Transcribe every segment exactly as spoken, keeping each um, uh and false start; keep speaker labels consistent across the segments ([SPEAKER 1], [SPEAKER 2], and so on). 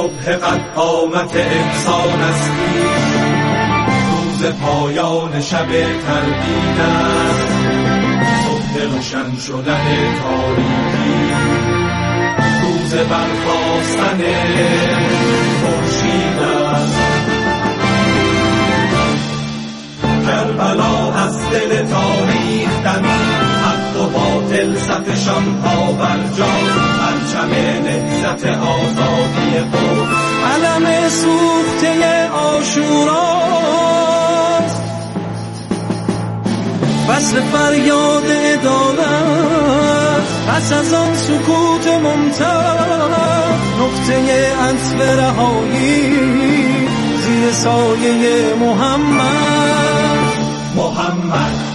[SPEAKER 1] صبح قد قامت انسان است، روز پایان شب تردید است، صبح روشن شدن تاریکی، روز برخاستن خورشید است. کربلا از دل تاریخ دمید، حق و باطل صفشان ها برجا، پرچم نهضت آزادی خود،
[SPEAKER 2] علم سوخته عاشوراست، فصل فریاد عدالت، پس از آن سکوت ممتد، نقطه عطف رهایی زیر سایه محمد
[SPEAKER 1] محمد.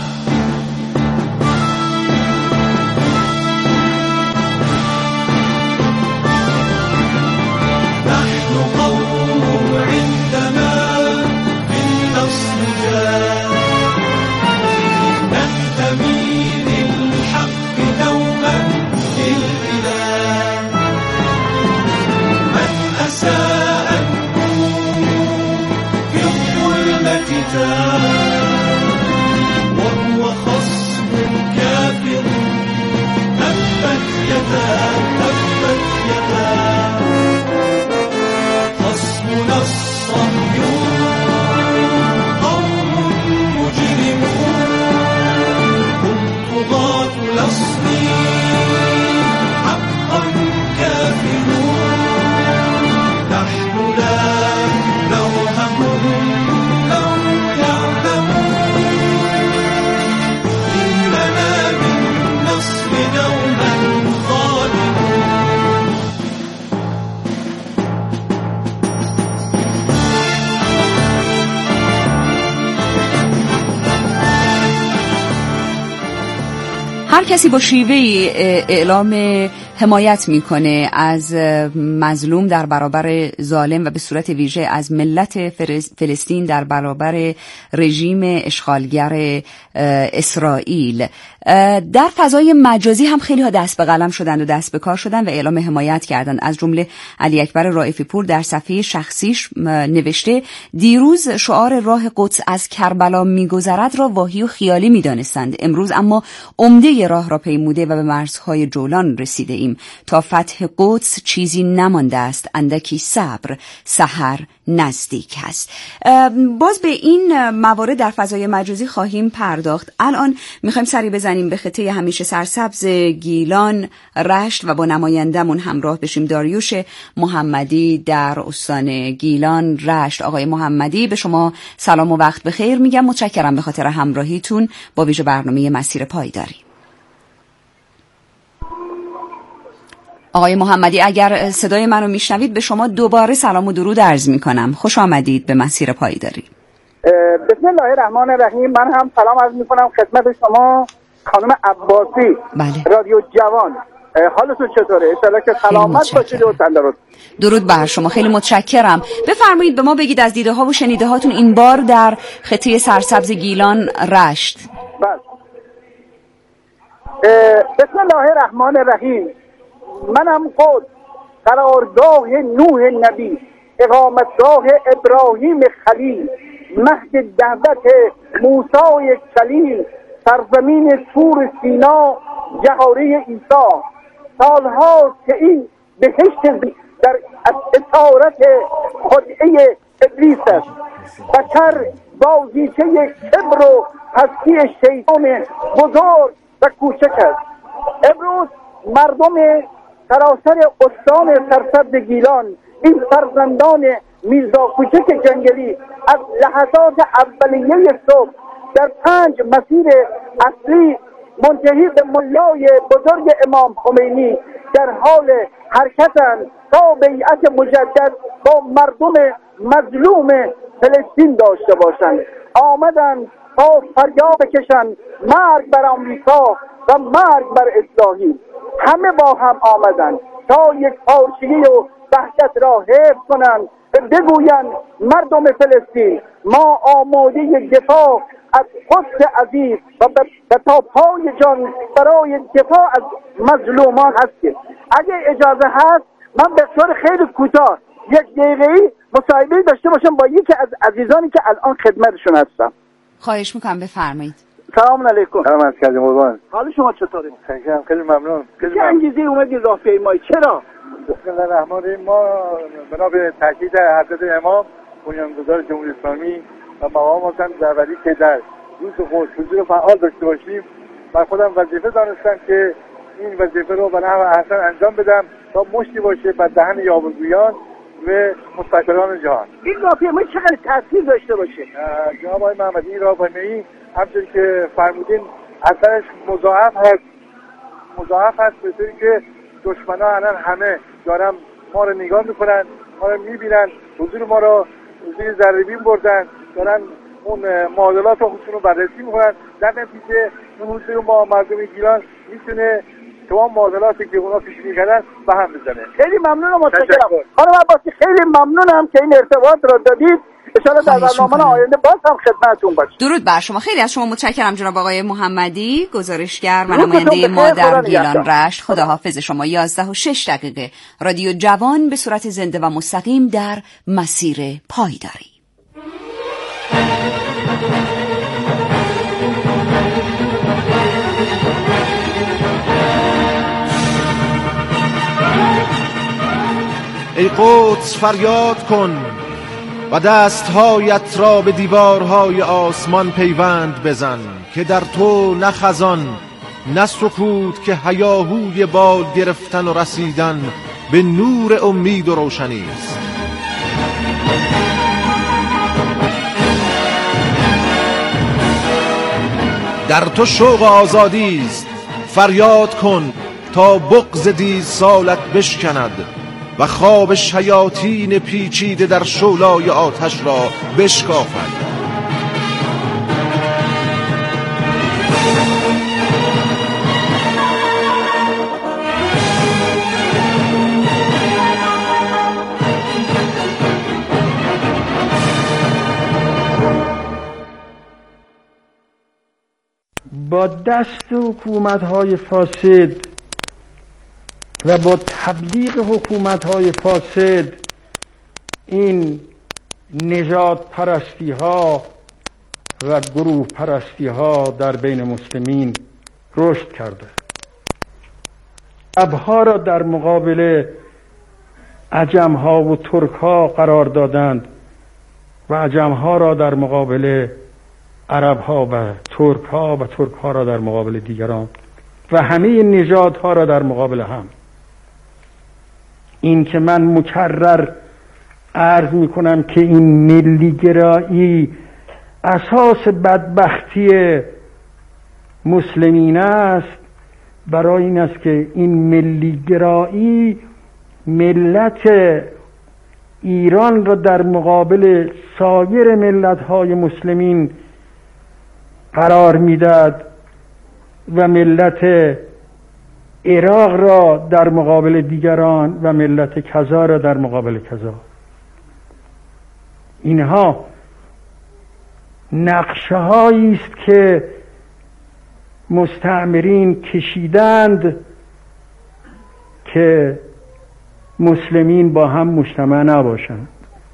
[SPEAKER 1] وهو خصم كافر، تبت يدا تبت يدا خصمنا الصهيون، قوم مجرمون، هم طغاة الأصل حقا كافرون، نحن لا نوهمهم
[SPEAKER 3] هر کسی با شیوه اعلام حمایت میکنه از مظلوم در برابر ظالم و به صورت ویژه از ملت فلسطین در برابر رژیم اشغالگر اسرائیل، در فضای مجازی هم خیلی ها دست به قلم شدند و دست به کار شدند و اعلام حمایت کردند. از جمله علی اکبر رائفی پور در صفحه شخصیش نوشته دیروز شعار راه قدس از کربلا میگذرد را واهی و خیالی میدانستند، امروز اما عمده راه را پیموده و به مرزهای جولان رسیده ایم. تا فتح قدس چیزی نمانده است، اندکی صبر، سحر نزدیک است. باز به این موارد در فضای مجازی خواهیم پرداخت. الان میخوایم سری بزنیم به خطه همیشه سرسبز گیلان، رشت و با نمایندمون همراه بشیم. داریوش محمدی در استان گیلان، رشت. آقای محمدی به شما سلام و وقت بخیر میگم، متشکرم به خاطر همراهیتون با ویژه برنامه مسیر پایداری. آقای محمدی اگر صدای منو میشنوید به شما دوباره سلام و درود عرض میکنم. خوش آمدید به مسیر پایداری.
[SPEAKER 4] بسم الله الرحمن الرحیم. من هم سلام عرض میکنم خدمت شما خانم عباسی.
[SPEAKER 3] بله.
[SPEAKER 4] رادیو جوان، حالتون چطوره؟ ان شاءالله که سلامت باشید و تندرست.
[SPEAKER 3] درود بر شما، خیلی متشکرم. بفرمایید به ما بگید از دیده ها و شنیده هاتون این بار در خطه سرسبز گیلان، رشت.
[SPEAKER 4] بله. بسم الله الرحمن الرحیم. منم قدس، قرارگاه نوح نبی، اقامتگاه ابراهیم خلیل، مهد دعوت موسی کلیم، سرزمین طور سینا، جهاره عیسی. سالهاست که این بهشت در اسارت خدعه ابلیس است. بشر بازیچه کبر و پستی شیطان بزرگ و کوچک است. امروز مردم سراسر استان سرسبز گیلان، این فرزندان میرزا کوچک جنگلی، از لحظات اولیه صبح در پنج مسیر اصلی منتهی به ملای بزرگ امام خمینی در حال حرکتند تا بیعت مجدد با مردم مظلوم فلسطین داشته باشند. آمدند تا فریاد بکشند مرگ بر آمریکا و مرگ بر اسرائیل. همه با هم آمدند تا یک پارچگی و وحدت را حفظ کنند، بگویند مردم فلسطین ما آماده دفاع از قدس عزیز و تا پای جان برای دفاع از مظلومان هستیم. اگه اجازه هست من به طور خیلی کوتاه یک دقیقه‌ای مصاحبه داشته باشم با یکی از عزیزانی که الان خدمتشون هستم.
[SPEAKER 3] خواهش میکنم بفرمایید.
[SPEAKER 4] سلام علیکم.
[SPEAKER 5] سلام عرض کردیم قربان.
[SPEAKER 4] حال شما چطوره؟
[SPEAKER 5] خیلی خیلی ممنون.
[SPEAKER 4] چه انگیزه اومدی راهپیمایی؟ چرا؟
[SPEAKER 5] بسم الله الرحمن الرحیم. ما بنا به تاکید حضرت امام بنیانگذار جمهوری اسلامی و مقام حسن دروری که در روز خود حضور فعال داشته باشیم، من خودم وظیفه دانستم که این وظیفه رو به نحو احسن انجام بدم تا مشتی باشه بر دهن یاوه‌گویان و مستکبران جهان.
[SPEAKER 4] این راهپیمایی چقدر تاثیر داشته باشه؟
[SPEAKER 5] جناب آقای محمدی، این راهپیمایی همچنین که فرمودین اثرش مضاعف هست مضاعف هست به طوری که دشمنان الان همه دارن ما رو نگاه میکنن، ما رو میبینن، حضور ما رو زیر ذره‌بین بردن، دارن اون معادلات و خودشون رو بررسی میکنن. در نتیجه اون حضور ما مردم گیلان میتونه تمام معادلاتی که اونا پیش می‌کردن به هم بزنه.
[SPEAKER 4] خیلی ممنونم، متشکرم. خانم عباسی خیلی ممنونم که این ارتباط رو دادید. ان شاءالله در برنامه آینده باز هم خدمتتون باشم.
[SPEAKER 3] درود بر شما. خیلی از شما متشکرم جناب آقای محمدی، گزارشگر و نماینده ما در گیلان رشت. خداحافظ شما. یازده و شش دقیقه رادیو جوان به صورت زنده و مستقیم در مسیر پایداری.
[SPEAKER 6] ای قدس فریاد کن و دستهایت را به دیوارهای آسمان پیوند بزن که در تو نه خزان نه سکوت که هیاهوی بال گرفتن و رسیدن به نور امید و روشنی است. در تو شوق آزادی است، فریاد کن تا بغض دیز سالت بشکند و خواب شیاطین پیچیده در شعلای آتش را بشکافد.
[SPEAKER 7] با دست حکومت‌های فاسد و با تبلیغ حکومت‌های فاسد این نژاد پرستی ها و گروه پرستی ها در بین مسلمین رشد کرده. عرب‌ها را در مقابل عجم‌ها و ترک‌ها قرار دادند و عجم‌ها را در مقابل عرب‌ها و ترک‌ها و ترک‌ها را در مقابل دیگران و همه نژادها را در مقابل هم. این که من مکرر عرض میکنم که این ملیگرایی اساس بدبختی مسلمین است، برای این است که این ملیگرایی ملت ایران را در مقابل سایر ملت‌های مسلمین قرار میداد و ملت عراق را در مقابل دیگران و ملت کذا را در مقابل کذا. اینها نقشه هایی است که مستعمرین کشیدند که مسلمین با هم مجتمع نباشند.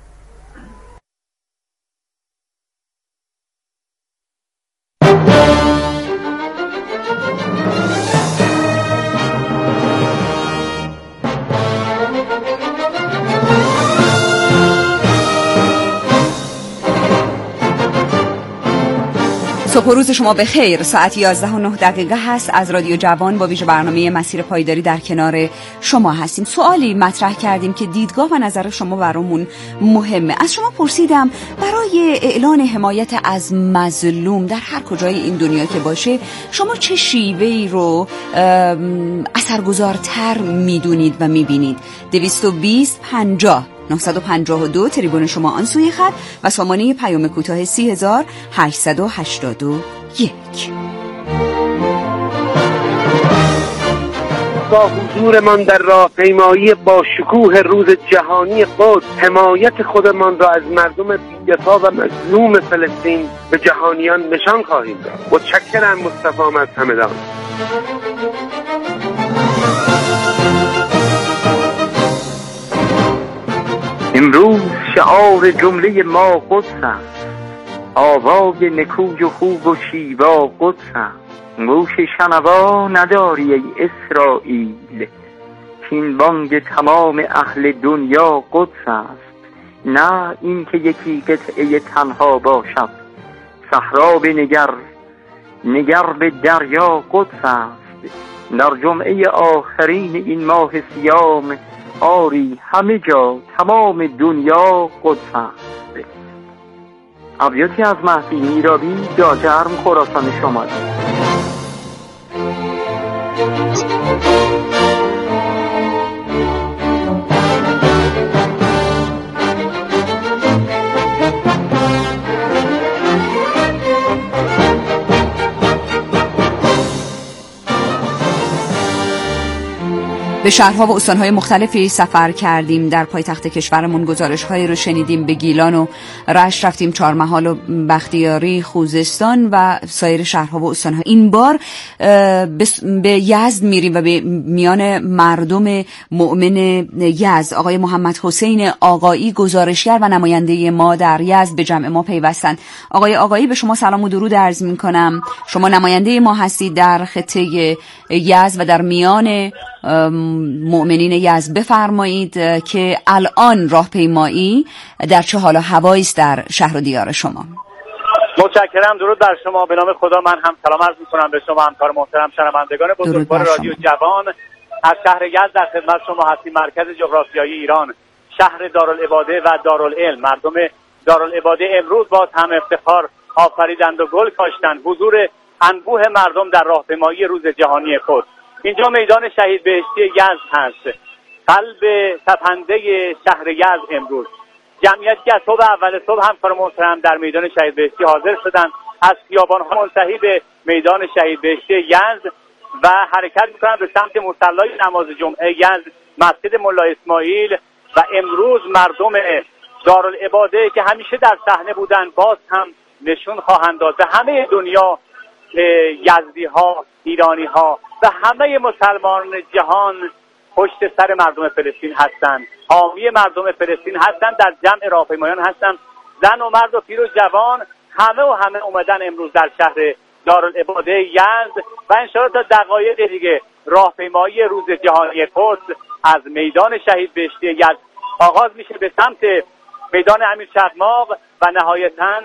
[SPEAKER 3] صبح و روز شما به خیر. ساعت یازده و نه دقیقه هست. از رادیو جوان با ویژه برنامه مسیر پایداری در کنار شما هستیم. سوالی مطرح کردیم که دیدگاه و نظر شما برامون مهمه. از شما پرسیدم برای اعلان حمایت از مظلوم در هر کجای این دنیا که باشه شما چه شیوهی رو اثرگذارتر میدونید و میبینید؟ دویست و بیست پنجاه نهصد و پنجاه و دو تریبون شما آن سوی خط و سامانه پیام کوتاه سی هزار هشتصد و هشتاد و یک.
[SPEAKER 8] با حضورمان در راهپیمایی با شکوه روز جهانی قدس حمایت خودمان را از مردم بی‌دفاع و مظلوم فلسطین به جهانیان نشان خواهیم داد. متشکرم. مصطفی از همدان.
[SPEAKER 9] امروز شعار جمله ما قدس است، آوای نکوی و خوب و شیوا قدس است. گوش شنوا نداری ای اسرائیل، کین بانگ تمام اهل دنیا قدس است. نه این که یکی قطعه تنها باشد، صحرا بنگر نگر به دریا قدس است. در جمعه آخرین این ماه صیام آری همه جا تمام دنیا قدس است. ابیاتی از مهدی میرابی، داجرم، خراسان شمالی.
[SPEAKER 3] به شهرها و استانهای مختلفی سفر کردیم. در پایتخت کشورمون گزارش‌هایی رو شنیدیم. به گیلان و رشت رفتیم، چهارمحال و بختیاری، خوزستان و سایر شهرها و استانها. این بار به یزد میریم و به میان مردم مؤمن یزد. آقای محمد حسین آقایی، گزارشگر و نماینده ما در یزد، به جمع ما پیوستند. آقای آقایی، به شما سلام و درود عرض می‌کنم. شما نماینده ما هستید در خطه یزد و در میان مؤمنین یزد. بفرمایید که الان راهپیمایی در چه حال و هوایی است در شهر و دیار شما؟
[SPEAKER 10] متشکرم. درود بر شما. به نام خدا من هم سلام عرض می‌کنم به شما همکار محترم شنوندگان بزرگوار رادیو جوان. از شهر یزد در خدمت شما هستیم، مرکز جغرافیایی ایران، شهر دارالعباده و دارالعلم. مردم دارالعباده امروز باز هم افتخار آفریدند و گل کاشتند. حضور انبوه مردم در راهپیمایی روز جهانی قدس. اینجا میدان شهید بهشتی یزد هست، قلب تپنده شهر یزد. امروز جمعیتی که از صبح اول صبح هم کار محترم در میدان شهید بهشتی حاضر شدند، از خیابان‌ها منتهی به میدان شهید بهشتی یزد و حرکت می‌کنند به سمت مصلی نماز جمعه یزد، مسجد ملا اسماعیل. و امروز مردم دارالعباده که همیشه در صحنه بودند باز هم نشون خواهند داد به همه دنیا، یزدی‌ها، ایرانی‌ها و همه مسلمان جهان پشت سر مردم فلسطین هستند، حامی مردم فلسطین هستند، در جمع راهپیمایان هستند، زن و مرد و پیر و جوان، همه و همه اومدن امروز در شهر دارالعباده یزد و انشاءالله تا دقایق دیگه راهپیمایی روز جهانی قدس از میدان شهید بهشتی یزد آغاز میشه به سمت میدان امیر چقماق و نهایتاً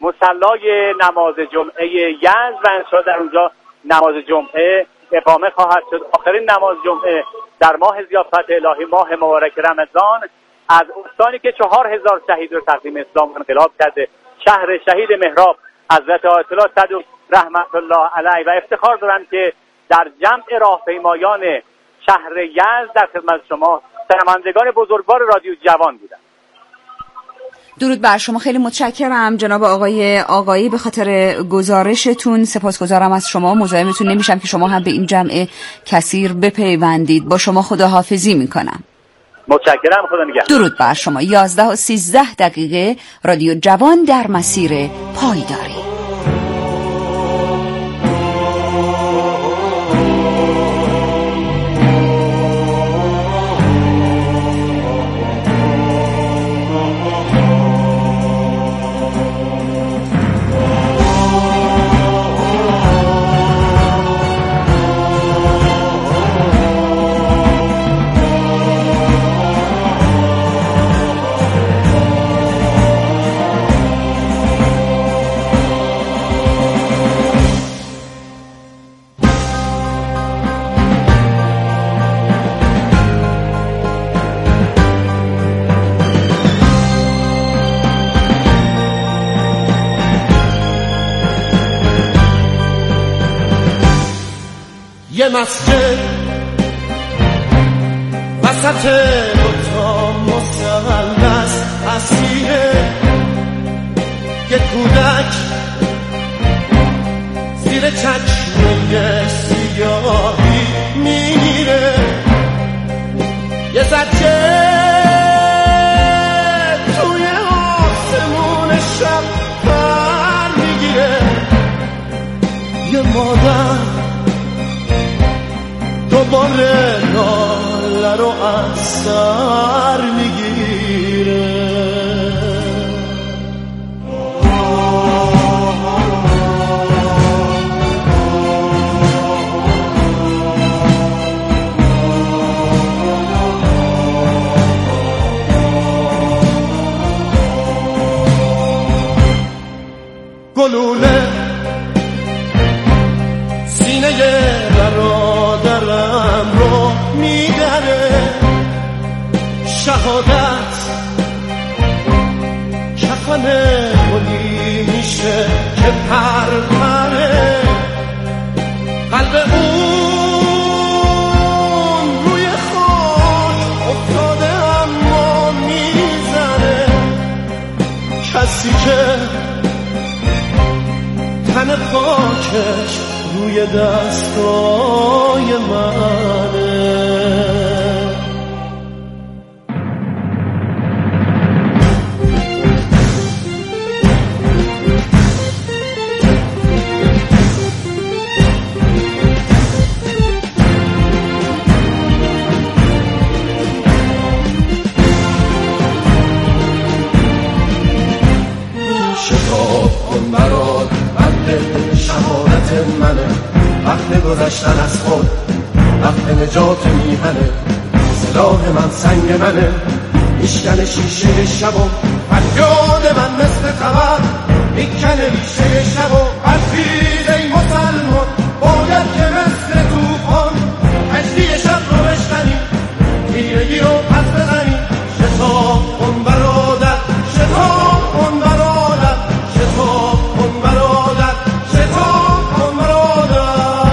[SPEAKER 10] مصلی نماز جمعه یزد و انشاءالله در اونجا نماز جمعه اقامه خواهد شد. آخرین نماز جمعه در ماه ضیافت الهی، ماه مبارک رمضان، از استانی که چهار هزار شهید رو تقدیم اسلام انقلاب کرده، شهر شهید مهراب، حضرت آیت الله صدوق رحمت الله علیه، و افتخار دارم که در جمع راهپیمایان شهر یزد در خدمت شما شنوندگان بزرگوار رادیو جوان بودم.
[SPEAKER 3] درود بر شما. خیلی متشکرم جناب آقای آقایی به خاطر گزارشتون. سپاسگزارم از شما. مزاحمتون نمیشم که شما هم به این جمع کثیر بپیوندید. با شما خداحافظی میکنم.
[SPEAKER 10] متشکرم. خدا نگهدار.
[SPEAKER 3] درود بر شما. یازده و سیزده دقیقه رادیو جوان در مسیر پایداری.
[SPEAKER 2] یه مسجد وسط دوتا مثلث اسیره، یه کودک زیر چشمه سیاهی میره، یه زجه توی آسمون شب پر میگیره، یه مادر دوباره ناله رو از سر میگیره. گلوله سینه برادرم رو میدنه، شهادت کفن گلی میشه که پرپره، قلب اون روی خاک افتاده اما میزنه، کسی که تن پاکش روی دستای منه. منه وقت گذشتن از خود، وقت نجات میهنه، سلاح من سنگ منه، میشکنه شیشه شب و فریاد من مثل خبر میکنه ریشه شب و برخیز ای مسلمان، باید که مثل توفان کشتی شب رو بشکنیم، تیرگی رو پس بزنیم، شتاب کن برادر، شتاب کن برادر، شتاب کن برادر، شتاب کن برادر.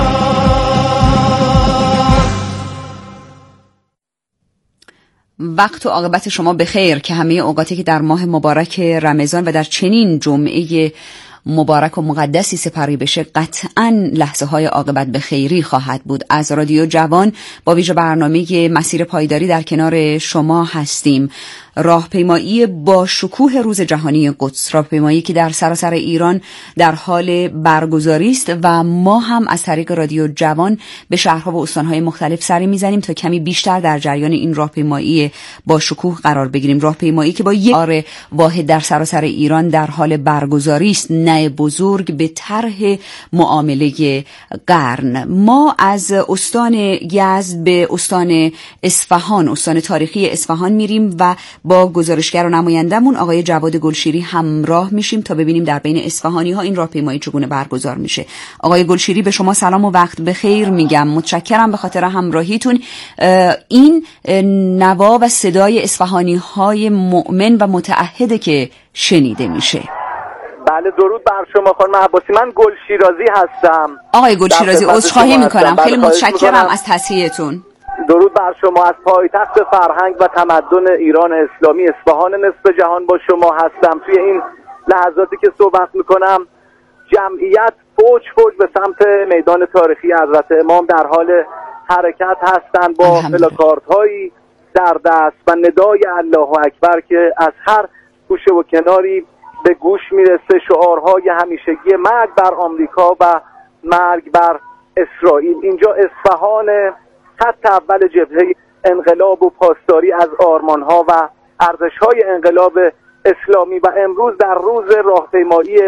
[SPEAKER 3] وقت و عاقبت شما بخیر که همه اوقاتی که در ماه مبارک رمضان و در چنین جمعه مبارک و مقدسی سپری بشه قطعاً لحظه های عاقبت به خیری خواهد بود. از رادیو جوان با ویژه برنامه مسیر پایداری در کنار شما هستیم. راهپیمایی با شکوه روز جهانی قدس، راهپیمایی که در سراسر ایران در حال برگزاری است و ما هم از طریق رادیو جوان به شهرها و استانهای مختلف سری میزنیم تا کمی بیشتر در جریان این راهپیمایی با شکوه قرار بگیریم. راهپیمایی که با یک بار واحد در سراسر ایران در حال برگزاری است، نه بزرگ به طرح معامله قرن. ما از استان یزد به استان اصفهان، استان تاریخی اصفهان میریم و با گزارشگر و نمایندمون آقای جواد گلشیری همراه میشیم تا ببینیم در بین اصفهانی ها این راهپیمایی چگونه برگزار میشه. آقای گلشیری به شما سلام و وقت بخیر میگم. متشکرم به خاطر همراهیتون. این نوا و صدای اصفهانی های مؤمن و متعهده که شنیده میشه.
[SPEAKER 8] بله درود بر شما خانم عباسی، من گلشیرازی هستم.
[SPEAKER 3] آقای گلشیرازی عذرخواهی میکنم، خیلی متشکرم از تصحیحتون.
[SPEAKER 8] درود بر شما. از پایتخت فرهنگ و تمدن ایران اسلامی اصفهان نصف جهان با شما هستم. توی این لحظاتی که صحبت میکنم جمعیت فوج فوج به سمت میدان تاریخی حضرت امام در حال حرکت هستند با پلاکاردهایی در دست و ندای الله اکبر که از هر گوشه و کناری به گوش میرسه، شعارهای همیشگی مرگ بر آمریکا و مرگ بر اسرائیل. اینجا اصفهان خط اول جبهه انقلاب و پاسداری از آرمانها و ارزش‌های انقلاب اسلامی و امروز در روز راهپیمایی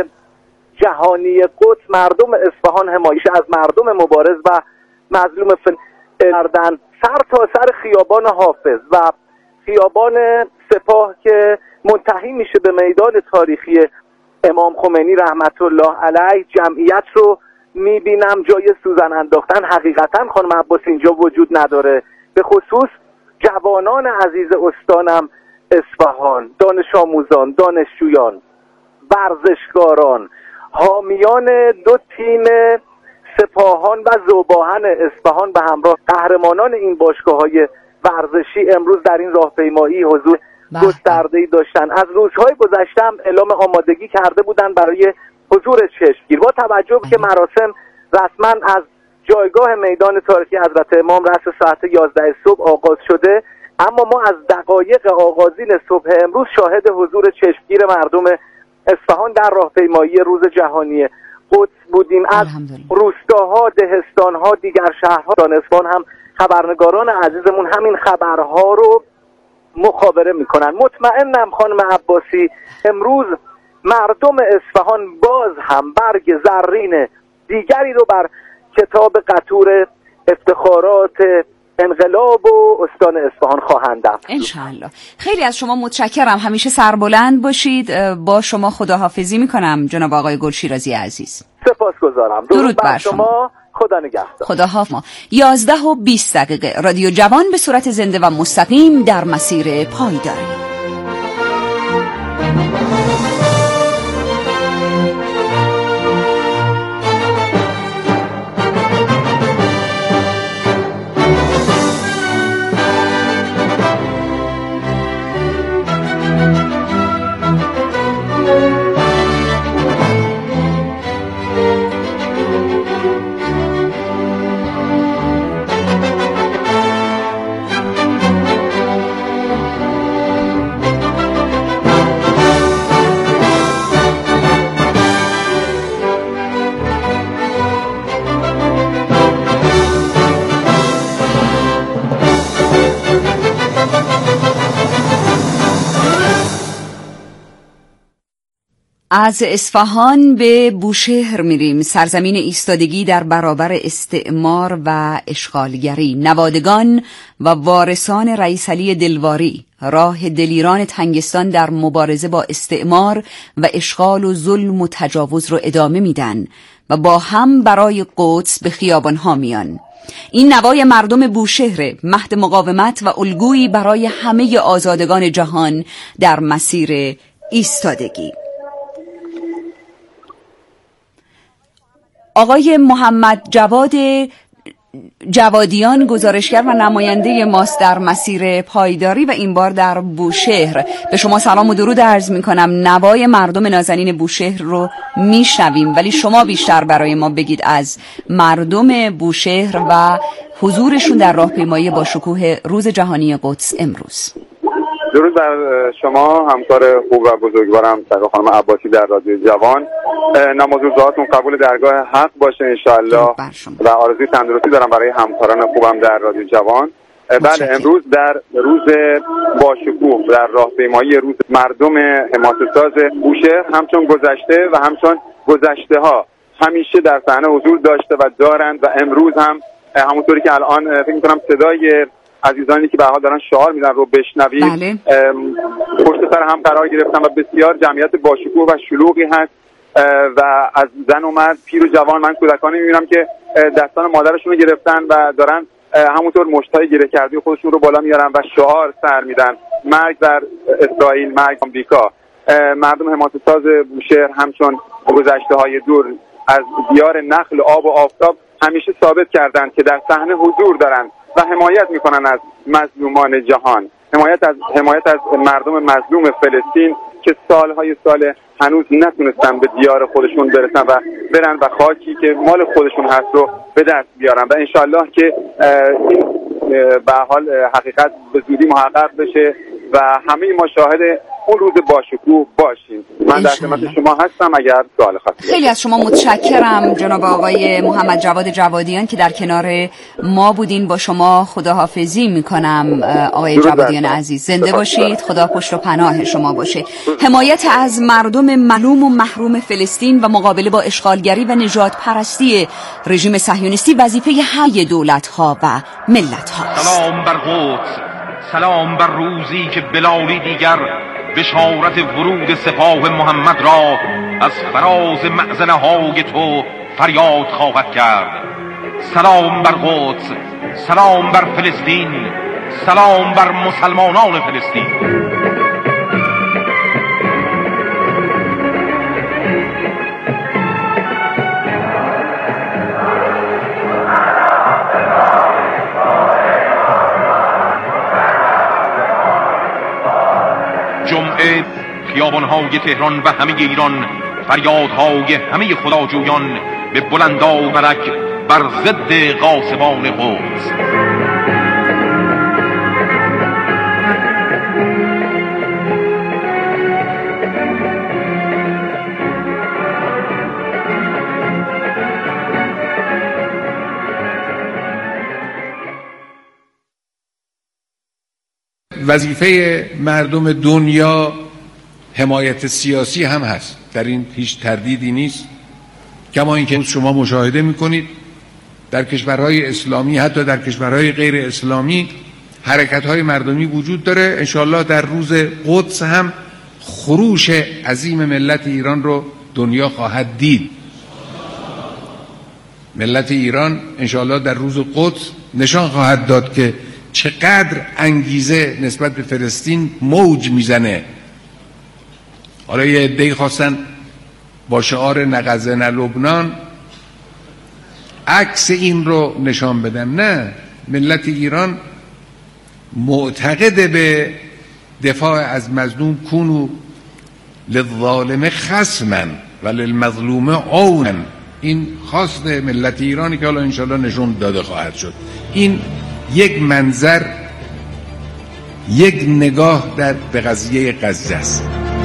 [SPEAKER 8] جهانی قدس مردم اصفهان حمایت از مردم مبارز و مظلوم فلسطین سر تا سر خیابان حافظ و خیابان سپاه که منتهی میشه به میدان تاریخی امام خمینی رحمت الله علیه جمعیت رو میبینم. جای سوزن انداختن حقیقتا خانم عباس اینجا وجود نداره، به خصوص جوانان عزیز استانم اصفهان، دانش آموزان، دانشجویان، ورزشکاران، حامیان دو تیم سپاهان و ذوباهن اصفهان به همراه قهرمانان این باشگاه‌های ورزشی امروز در این راهپیمایی حضور گسترده‌ای داشتن. از روزهای گذشته هم اعلام آمادگی کرده بودن برای حضور چشمگیر. با توجه که مراسم رسما از جایگاه میدان تاریخی حضرت امام رأس ساعت یازده صبح آغاز شده، اما ما از دقایق آغازین صبح امروز شاهد حضور چشمگیر مردم اصفهان در راهپیمایی روز جهانی قدس بودیم. از روستاها، دهستانها، دیگر شهرها اصفهان هم خبرنگاران عزیزمون همین خبرها رو مخابره میکنن. مطمئنم خانم عباسی امروز مردم اصفهان باز هم برگ زرین دیگری رو بر کتاب قطور افتخارات
[SPEAKER 11] انقلاب و استان اصفهان خواهند افزود.
[SPEAKER 3] انشالله. خیلی از شما متشکرم، همیشه سربلند باشید. با شما خداحافظی میکنم جناب آقای گلشیرازی عزیز.
[SPEAKER 11] سپاسگزارم.
[SPEAKER 3] درود, درود بر شما.
[SPEAKER 11] شما. خدا نگهدار.
[SPEAKER 3] خدا حافظ. یازده و بیست دقیقه رادیو جوان به صورت زنده و مستقیم در مسیر پایداری. از اصفهان به بوشهر میریم، سرزمین ایستادگی در برابر استعمار و اشغالگری. نوادگان و وارثان رئیس علی دلواری راه دلیران تنگستان در مبارزه با استعمار و اشغال و ظلم و تجاوز رو ادامه میدن و با هم برای قدس به خیابانها میان. این نوای مردم بوشهر، مهد مقاومت و الگویی برای همه آزادگان جهان در مسیر ایستادگی. آقای محمد جواد جوادیان گزارشگر و نماینده ماست در مسیر پایداری و این بار در بوشهر. به شما سلام و درود عرض می کنم. نوای مردم نازنین بوشهر رو می شنویم، ولی شما بیشتر برای ما بگید از مردم بوشهر و حضورشون در راهپیمایی با شکوه روز جهانی قدس امروز.
[SPEAKER 12] درود بر شما همکار خوب و بزرگوارم سرکار خانم عباسی در رادیو جوان. نماز و دعاتون قبول درگاه حق باشه انشالله و آرزوی تندرستی دارم برای همکاران خوبم در رادیو جوان. بله، امروز در روز با شکوه در راهپیمایی روز مردم حماسه‌ساز بوشهر همچون گذشته و همچون گذشته ها همیشه در صحنه حضور داشته و دارند و امروز هم همونطوری که الان فکر می‌کنم صدای عزیزانی که به حال دارن شعار میدن رو بشنویم. بله. پشت سر هم قرار گرفتن و بسیار جمعیت باشکوه و شلوغی هست و از زن و مرد، پیر و جوان، من کودکانی میبینم که دستان مادرشون رو گرفتن و دارن همونطور مشتای گره کردی خودشون رو بالا میارن و شعار سر میدن: مرگ در اسرائیل، مرگ آمریکا. مردم حماسه‌ساز بوشهر همچون گذشته های دور از دیار نخل، آب و آفتاب همیشه ثابت کردند که در صحنه حضور دارن و حمایت میکنن از مظلومان جهان، حمایت از حمایت از مردم مظلوم فلسطین که سالهای سال هنوز نتونستن به دیار خودشون برسن و برن و خاکی که مال خودشون هست رو به دست بیارن و انشالله که این به حال حقیقت به زودی محقق بشه و همه ما شاهد اون روز باشکوه باشیم. من در خدمت شما هستم اگر سوال خواستید.
[SPEAKER 3] خیلی از شما متشکرم جناب آقای محمد جواد جوادیان که در کنار ما بودین. با شما خداحافظی میکنم آقای جوادیان عزیز. زنده باشید، خدا پشت و پناه شما باشه. حمایت از مردم مظلوم و محروم فلسطین و مقابله با اشغالگری و نژاد پرستی رژیم صهیونیستی وظیفه همه دولت‌ها و ملت‌ها.
[SPEAKER 13] سلام بر قدس، سلام بر روزی که بلالی دیگر بشارت ورود سپاه محمد را از فراز معزنه های تو فریاد خواهد کرد. سلام بر قدس، سلام بر فلسطین، سلام بر مسلمانان فلسطین. جمعه خیابان‌های تهران و همه ایران فریادهای همه خداجویان به بلند آورک بر ضد غاصبان قدس.
[SPEAKER 14] وظیفه مردم دنیا حمایت سیاسی هم هست، در این هیچ تردیدی نیست. کما اینکه شما مشاهده میکنید در کشورهای اسلامی، حتی در کشورهای غیر اسلامی حرکت‌های مردمی وجود داره. انشاءالله در روز قدس هم خروش عظیم ملت ایران رو دنیا خواهد دید. ملت ایران انشاءالله در روز قدس نشان خواهد داد که چقدر انگیزه نسبت به فلسطین موج میزنه. حالا یه عده‌ای خواستن با شعار نغزن لبنان عکس این رو نشان بدن. نه، ملت ایران معتقد به دفاع از مظلوم، کونو للظالم خصما و للمظلوم عونا. این خواست ملت ایرانی که حالا انشاءالله نشون داده خواهد شد. این یک منظر، یک نگاه در به قضیه غزه است.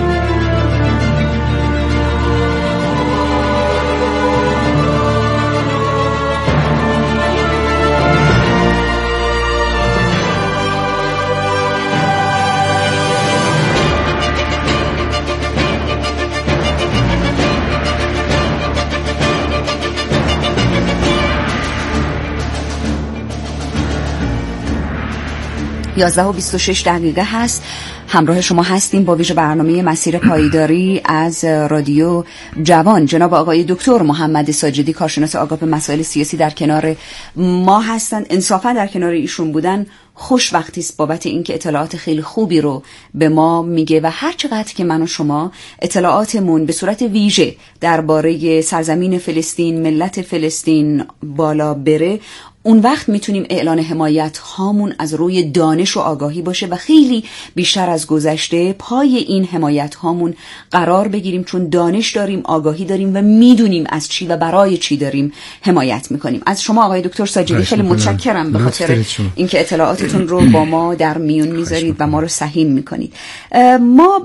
[SPEAKER 3] یازده و بیست و شش دقیقه هست. همراه شما هستیم با ویژه برنامه مسیر پایداری از رادیو جوان. جناب آقای دکتر محمد ساجدی، کارشناس آگاه به مسائل سیاسی، در کنار ما هستند. انصافا در کنار ایشون بودن خوش وقتی است بابت اینکه اطلاعات خیلی خوبی رو به ما میگه و هر چقدر که من و شما اطلاعاتمون به صورت ویژه درباره سرزمین فلسطین، ملت فلسطین بالا بره، اون وقت میتونیم اعلان حمایت هامون از روی دانش و آگاهی باشه و خیلی بیشتر از گذشته پای این حمایت هامون قرار بگیریم، چون دانش داریم، آگاهی داریم و میدونیم از چی و برای چی داریم حمایت میکنیم. از شما آقای دکتر ساجدی خیلی متشکرم به خاطر اینکه اطلاعاتتون رو با ما در میون میذارید و ما رو سهیم میکنید. ما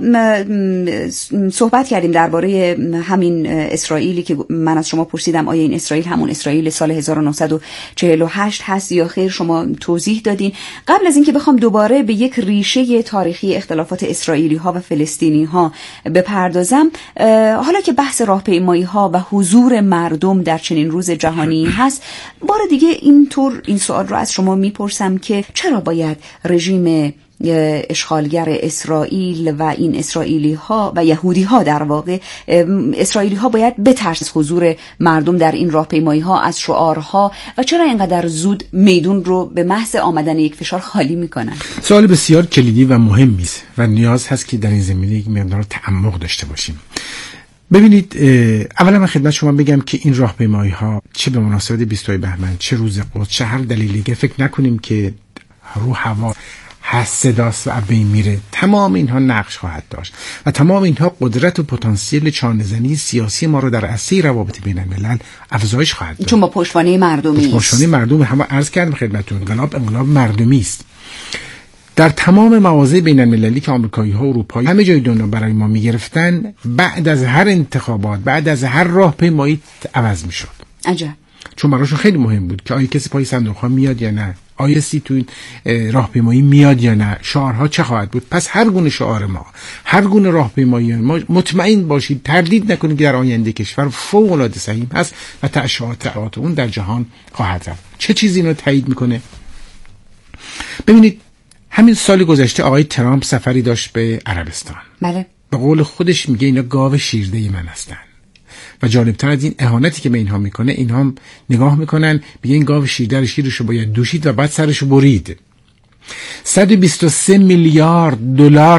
[SPEAKER 3] صحبت کردیم درباره همین اسرائیلی که من از شما پرسیدم آیا این اسرائیل همون اسرائیل سال هزار و نهصد و چهل و هشت هست یا خیر. شما توضیح دادین. قبل از اینکه بخوام دوباره به یک ریشه تاریخی اختلافات اسرائیلی ها و فلسطینی ها بپردازم، حالا که بحث راهپیمایی ها و حضور مردم در چنین روز جهانی هست، بار دیگه اینطور این سوال رو از شما میپرسم که چرا باید رژیم اشغالگر اسرائیل و این اسرائیلی ها و یهودی ها، در واقع اسرائیلی ها، باید بترسن از حضور مردم در این راهپیمایی ها، از شعارها، و چرا اینقدر زود میدون رو به محض آمدن یک فشار خالی میکنن؟
[SPEAKER 15] سوال بسیار کلیدی و مهمی است و نیاز هست که در این زمینه یک مقدار تعمق داشته باشیم. ببینید، اولا من خدمت شما بگم که این راهپیمایی ها چه به مناسبت بیستم بهمن، چه روز قدس، چه هر دلیلی که فکر نکنیم که رو هوا هست صداست و بین میره، تمام اینها نقش خواهد داشت و تمام اینها قدرت و پتانسیل چانه‌زنی سیاسی ما رو در عرصه روابط بین الملل افزایش خواهد داد،
[SPEAKER 3] چون با پشتوانه مردمی است.
[SPEAKER 15] پشتوانه مردم، هم عرض کردم خدمتتون، انقلاب انقلاب مردمی است. در تمام مواضع بین المللی که آمریکایی ها و اروپایی همه جای دنیا برای ما میگرفتن، بعد از هر انتخابات، بعد از هر راهپیمایی عوض میشد.
[SPEAKER 3] عجب.
[SPEAKER 15] چون براشون خیلی مهم بود که آیا کسی پای صندوق ها میاد یا نه، آیا سی تو این راهپیمایی میاد یا نه، شعارها چه خواهد بود. پس هر گونه شعار ما، هر گونه راهپیمایی ما، مطمئن باشید، تردید نکنید که در آینده کشور فوق العاده سهیم هست و تأثیرات اون در جهان خواهد رفت. چه چیزی اینو تایید میکنه؟ ببینید، همین سال گذشته آقای ترامپ سفری داشت به عربستان.
[SPEAKER 3] بله.
[SPEAKER 15] به قول خودش میگه اینا گاو شیرده من هستن. و جالبتر از این اهانتی که به اینها میکنه، اینها هم نگاه میکنن میگه این گاو شیرده رو شیرشو باید دوشید و بعد سرشو برید. صد و بیست و سه میلیارد دلار